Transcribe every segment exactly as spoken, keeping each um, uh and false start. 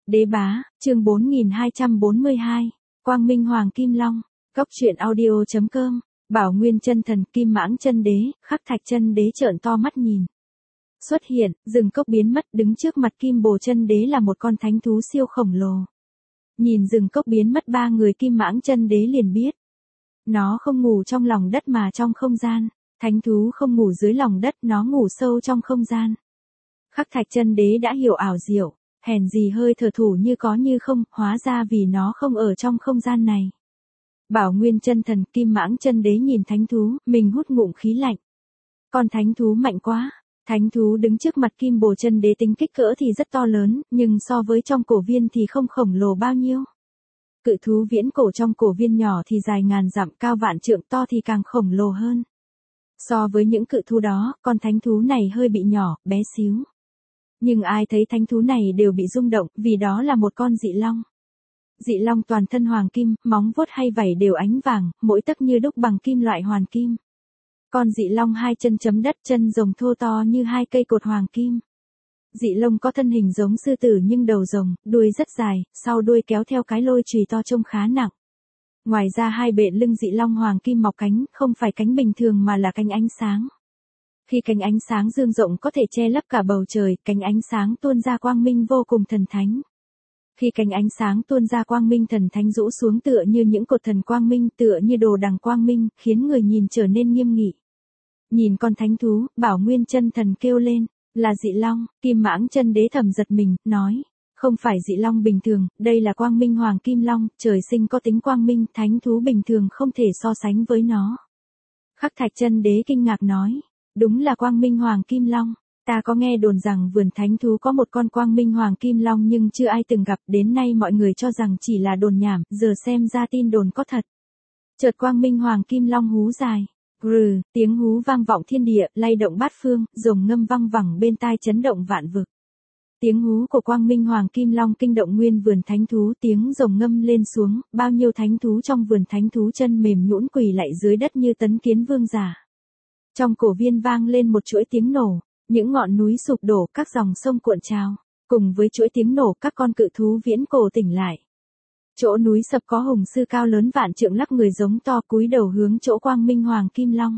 Đế bá, chương bốn nghìn hai trăm bốn mươi hai, Quang Minh Hoàng Kim Long, Cốc truyện audio.com, Bảo Nguyên chân thần Kim Mãng chân đế, Khắc Thạch chân đế trợn to mắt nhìn. Xuất hiện, rừng cốc biến mất, đứng trước mặt Kim Bồ chân đế là một con thánh thú siêu khổng lồ. Nhìn rừng cốc biến mất ba người Kim Mãng chân đế liền biết. Nó không ngủ trong lòng đất mà trong không gian, thánh thú không ngủ dưới lòng đất, nó ngủ sâu trong không gian. Khắc Thạch chân đế đã hiểu ảo diệu, hèn gì hơi thở thủ như có như không, hóa ra vì nó không ở trong không gian này. Bảo Nguyên chân thần Kim Mãng chân đế nhìn thánh thú, mình hút ngụm khí lạnh. Con thánh thú mạnh quá. Thánh thú đứng trước mặt Kim Bồ chân đế tính kích cỡ thì rất to lớn, nhưng so với trong cổ viên thì không khổng lồ bao nhiêu. Cự thú viễn cổ trong cổ viên nhỏ thì dài ngàn dặm, cao vạn trượng, to thì càng khổng lồ hơn. So với những cự thú đó, con thánh thú này hơi bị nhỏ, bé xíu. Nhưng ai thấy thánh thú này đều bị rung động, vì đó là một con dị long. Dị long toàn thân hoàng kim, móng vuốt hay vảy đều ánh vàng, mỗi tấc như đúc bằng kim loại hoàn kim. Con dị long hai chân chấm đất, chân rồng thô to như hai cây cột hoàng kim. Dị long có thân hình giống sư tử nhưng đầu rồng, đuôi rất dài, sau đuôi kéo theo cái lôi chùy to trông khá nặng. Ngoài ra hai bệ lưng dị long hoàng kim mọc cánh, không phải cánh bình thường mà là cánh ánh sáng. Khi cánh ánh sáng dương rộng có thể che lấp cả bầu trời, cánh ánh sáng tuôn ra quang minh vô cùng thần thánh. Khi cánh ánh sáng tuôn ra quang minh thần thánh rũ xuống tựa như những cột thần quang minh, tựa như đồ đằng quang minh, khiến người nhìn trở nên nghiêm nghị. Nhìn con thánh thú, Bảo Nguyên chân thần kêu lên, là dị long. Kim Mãng chân đế thầm giật mình, nói, không phải dị long bình thường, đây là Quang Minh Hoàng Kim Long, trời sinh có tính quang minh, thánh thú bình thường không thể so sánh với nó. Khắc Thạch chân đế kinh ngạc nói, đúng là Quang Minh Hoàng Kim Long. Ta có nghe đồn rằng vườn thánh thú có một con Quang Minh Hoàng Kim Long nhưng chưa ai từng gặp, đến nay mọi người cho rằng chỉ là đồn nhảm, giờ xem ra tin đồn có thật. Chợt Quang Minh Hoàng Kim Long hú dài. Rừ, tiếng hú vang vọng thiên địa, lay động bát phương, rồng ngâm văng vẳng bên tai chấn động vạn vực. Tiếng hú của Quang Minh Hoàng Kim Long kinh động nguyên vườn thánh thú, tiếng rồng ngâm lên xuống, bao nhiêu thánh thú trong vườn thánh thú chân mềm nhũn quỳ lạy dưới đất như tấn kiến vương giả. Trong cổ viên vang lên một chuỗi tiếng nổ, những ngọn núi sụp đổ, các dòng sông cuộn trào, cùng với chuỗi tiếng nổ các con cự thú viễn cổ tỉnh lại. Chỗ núi sập có hùng sư cao lớn vạn trượng lắc người giống to cúi đầu hướng chỗ Quang Minh Hoàng Kim Long.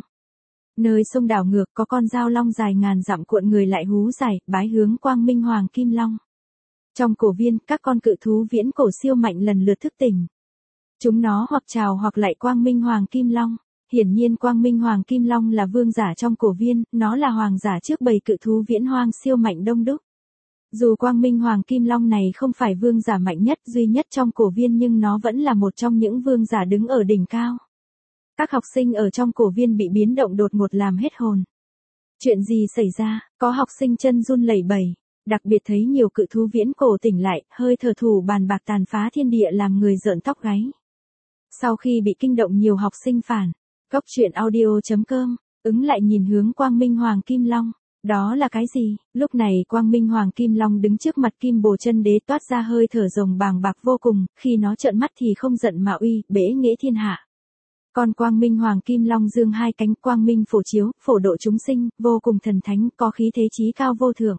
Nơi sông đảo ngược có con dao long dài ngàn dặm cuộn người lại hú dài, bái hướng Quang Minh Hoàng Kim Long. Trong cổ viên, các con cự thú viễn cổ siêu mạnh lần lượt thức tỉnh. Chúng nó hoặc chào hoặc lạy Quang Minh Hoàng Kim Long. Hiển nhiên Quang Minh Hoàng Kim Long là vương giả trong cổ viên, nó là hoàng giả trước bầy cự thú viễn hoang siêu mạnh đông đúc. Dù Quang Minh Hoàng Kim Long này không phải vương giả mạnh nhất duy nhất trong cổ viên nhưng nó vẫn là một trong những vương giả đứng ở đỉnh cao. Các học sinh ở trong cổ viên bị biến động đột ngột làm hết hồn. Chuyện gì xảy ra, có học sinh chân run lẩy bẩy, đặc biệt thấy nhiều cự thú viễn cổ tỉnh lại, hơi thở thủ bàn bạc tàn phá thiên địa làm người rợn tóc gáy. Sau khi bị kinh động nhiều học sinh phản, Cốc truyện audio.com, ứng lại nhìn hướng Quang Minh Hoàng Kim Long. Đó là cái gì? Lúc này Quang Minh Hoàng Kim Long đứng trước mặt Kim Bồ chân đế toát ra hơi thở rồng bàng bạc vô cùng, khi nó trợn mắt thì không giận mà uy, bể nghệ thiên hạ. Còn Quang Minh Hoàng Kim Long dương hai cánh, quang minh phổ chiếu, phổ độ chúng sinh, vô cùng thần thánh, có khí thế chí cao vô thượng.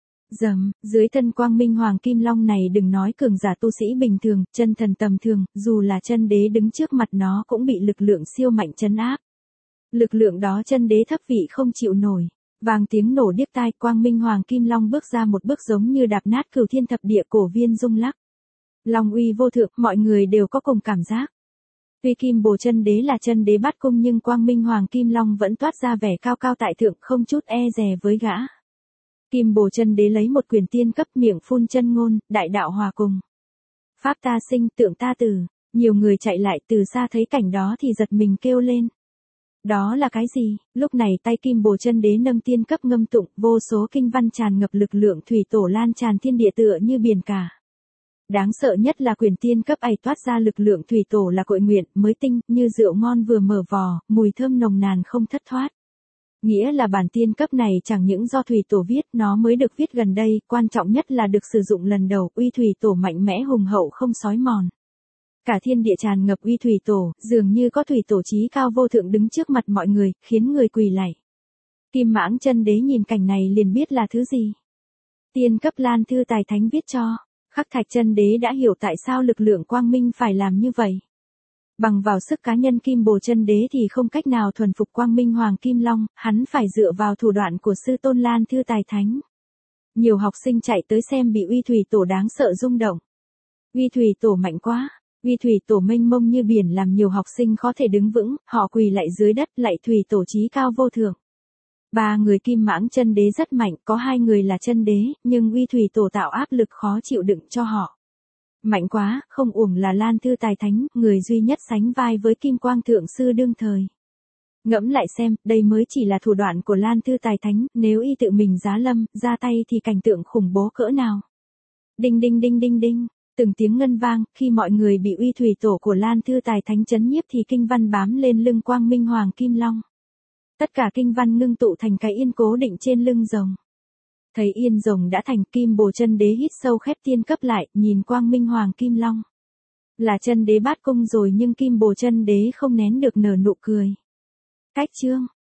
Dầm, dưới thân Quang Minh Hoàng Kim Long này đừng nói cường giả tu sĩ bình thường, chân thần tầm thường, dù là chân đế đứng trước mặt nó cũng bị lực lượng siêu mạnh trấn áp. Lực lượng đó chân đế thấp vị không chịu nổi. Vang tiếng nổ điếc tai, Quang Minh Hoàng Kim Long bước ra một bước giống như đạp nát cửu thiên thập địa, cổ viên rung lắc. Long uy vô thượng, mọi người đều có cùng cảm giác. Tuy Kim Bồ chân đế là chân đế bát cung nhưng Quang Minh Hoàng Kim Long vẫn toát ra vẻ cao cao tại thượng, không chút e dè với gã. Kim Bồ chân đế lấy một quyền tiên cấp, miệng phun chân ngôn, đại đạo hòa cùng. Pháp ta sinh, tượng ta tử. Nhiều người chạy lại từ xa thấy cảnh đó thì giật mình kêu lên. Đó là cái gì? Lúc này tay Kim Bồ chân đế nâng tiên cấp ngâm tụng, vô số kinh văn tràn ngập lực lượng thủy tổ lan tràn thiên địa tựa như biển cả. Đáng sợ nhất là quyền tiên cấp ấy toát ra lực lượng thủy tổ là cội nguyện, mới tinh, như rượu ngon vừa mở vò, mùi thơm nồng nàn không thất thoát. Nghĩa là bản tiên cấp này chẳng những do thủy tổ viết, nó mới được viết gần đây, quan trọng nhất là được sử dụng lần đầu, uy thủy tổ mạnh mẽ hùng hậu không xói mòn. Cả thiên địa tràn ngập uy thủy tổ, dường như có thủy tổ chí cao vô thượng đứng trước mặt mọi người, khiến người quỳ lạy. Kim Mãng chân đế nhìn cảnh này liền biết là thứ gì. Tiên cấp Lan Thư Tài Thánh viết cho. Khắc Thạch Chân Đế đã hiểu tại sao lực lượng quang minh phải làm như vậy. Bằng vào sức cá nhân Kim Bồ Chân Đế thì không cách nào thuần phục quang minh Hoàng Kim Long, hắn phải dựa vào thủ đoạn của sư tôn Lan Thư Tài Thánh. Nhiều học sinh chạy tới xem bị Uy Thủy Tổ đáng sợ rung động. Uy Thủy Tổ mạnh quá, Uy Thủy Tổ mênh mông như biển làm nhiều học sinh khó thể đứng vững, họ quỳ lạy dưới đất lạy Thủy Tổ chí cao vô thượng. Ba người Kim Mãng Chân Đế rất mạnh, có hai người là chân đế, nhưng Uy Thủy Tổ tạo áp lực khó chịu đựng cho họ. Mạnh quá, không uổng là Lan Thư Tài Thánh, người duy nhất sánh vai với Kim Quang Thượng Sư đương thời. Ngẫm lại xem, đây mới chỉ là thủ đoạn của Lan Thư Tài Thánh, nếu y tự mình giá lâm, ra tay thì cảnh tượng khủng bố cỡ nào. Đinh đinh đinh đinh đinh, từng tiếng ngân vang, khi mọi người bị Uy Thủy Tổ của Lan Thư Tài Thánh chấn nhiếp thì kinh văn bám lên lưng quang minh Hoàng Kim Long. Tất cả kinh văn ngưng tụ thành cái yên cố định trên lưng rồng. Thấy yên rồng đã thành, Kim Bồ Chân Đế hít sâu khép tiên cấp lại, nhìn quang minh Hoàng Kim Long. Là chân đế bát cung rồi nhưng Kim Bồ Chân Đế không nén được nở nụ cười. Cách chương